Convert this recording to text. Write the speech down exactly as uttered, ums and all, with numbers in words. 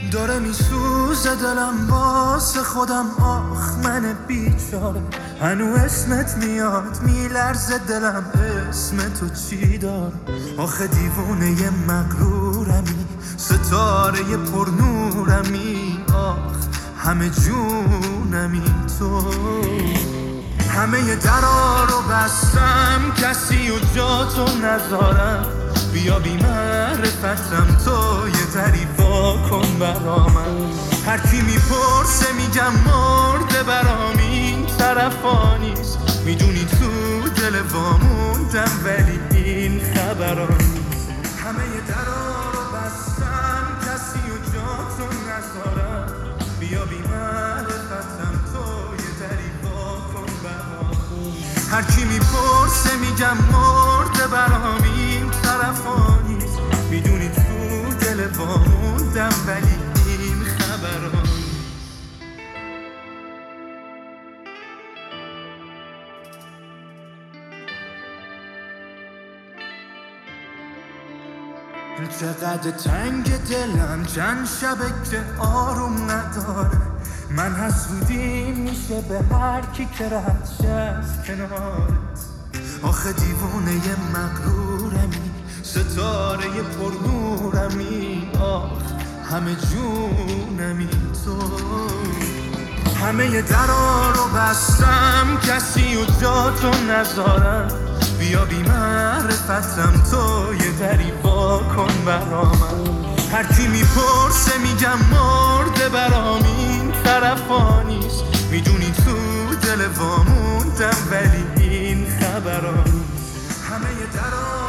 داره میسوزه دلم واسه خودم، آخ من بیچاره. هنو اسمت میاد میلرزه دلم، اسم تو چی داره؟ آخه دیوونه ی مغرورمی، ستاره ی پرنورمی، آخ همه جونمی تو. همه ی درا رو بستم، کسی و جا تو نذارم. بیا بی معرفتم تو، یه دری وا کن برا من. هر کی میپرسه میگم مرده برام، این طرفا نیست. میدونی تو دل واموندم ولی این خبرا نیست. همه ی درا رو بستم، کسی و جا تو نذارم. بیا بی معرفتم تو، یه دری وا کن برا من. هر کی میپرسه میگم مرده برام، این طرفا نیست. میدونی تو دل واموندم ولی این خبرا نیست. چقدر تنگ دلم، چند شبه که آروم نداره. من حسودی میشه به هر کی که رد شه از کنارت. آخه دیوونه ی مغرورمی، ستاره ی پرنورمی، آخ همه جونمی تو. همه ی درا رو بستم، کسی و جا تو نذارم. بیا بی معرفتم تو، یه دری وا کن برا من. هر کی میپرسه میگم مرده برام، این طرفا نیست. میدونی تو دل واموندم ولی این خبرا نیست. همه ی درا